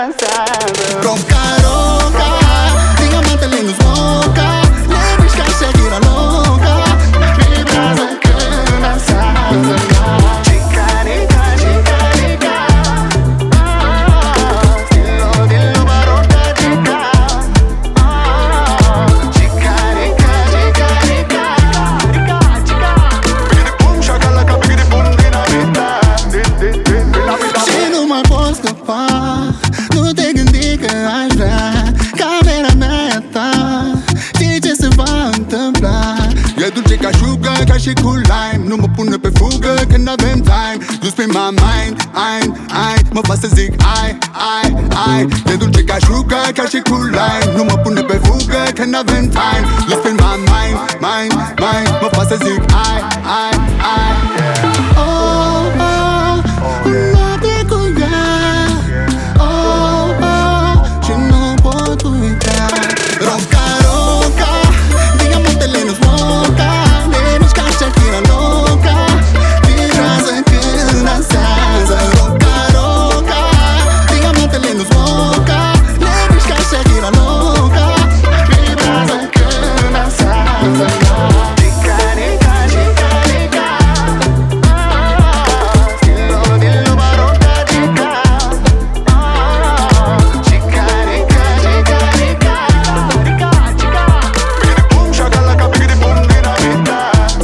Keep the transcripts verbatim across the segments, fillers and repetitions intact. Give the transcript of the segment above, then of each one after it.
dansează. Roca, roca, diamantele nu zmoca, le miști ca Shakira loca, Vibrează când dansează. Chica-rica, chica-rica, Stilo, dillo, barocca, chica. Chica-rica, chica-rica, rica, chica. Bigidi-bum, shakalaka, bigidi-bum, dinamita. și nu mai pot scăpa. Nu te gândi că aș vrea camera mea e a ta. Știi ce se va întâmpla? E dulce ca șugă, ca și cu lime. Nu mă pune pe fugă când avem time. You spin my mind, ai, ai, mă fac să zic ai, ai, ai. E dulce ca șugă, ca și cu lime. Nu mă pune pe fugă când avem time. You spin my mind, mind, mind. Mă fac să zic ai, ai, ai. Oh, oh, noapte cu ea. Oh, oh, și nu pot uita. Roca, roca, diamantele nu zmoca, le miști ca Shakira loca, vibrează când dansează. Roca, roca, diamantele nu zmoca, le miști ca Shakira loca, Vibrează când dansează. Chica-rica, chica-rica, Stilo, dillo, barocca, chica. Chica-rica, chica-rica, rica, chica. Bigidi-bum, shakalaka, bigidi-bum, dinamita.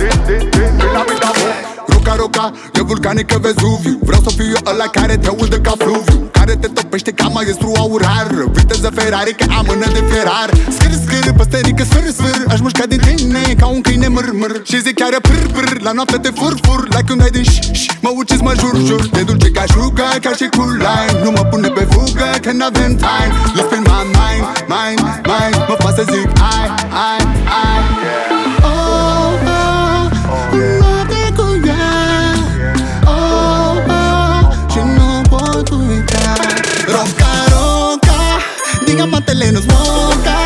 roca, roca, e vulcanică Vezuviu. Vreau să fiu eu ăla care te udă ca fluviu, care te topește ca maestru aurar. Viteză Ferrari ca amână de Ferrar. Scâr, scâr, păsterică, sfâr, sfâr. Aș mușca din tine ca un câine mârmâr. Și zic chiar prr, prr, la noapte te fur, fur. Like un dai din ș, ș, mă uciți, mă jur, jur. Te dulce ca șugă, ca și cu lime. Nu mă pune pe fugă când avem time. You spin my mind, mind, mind. Mă fac să zic ai, ai, ai. Oh, oh, noapte cu ea. Oh, oh, și nu pot uita. Roca, roca, diamantele nu zmoca,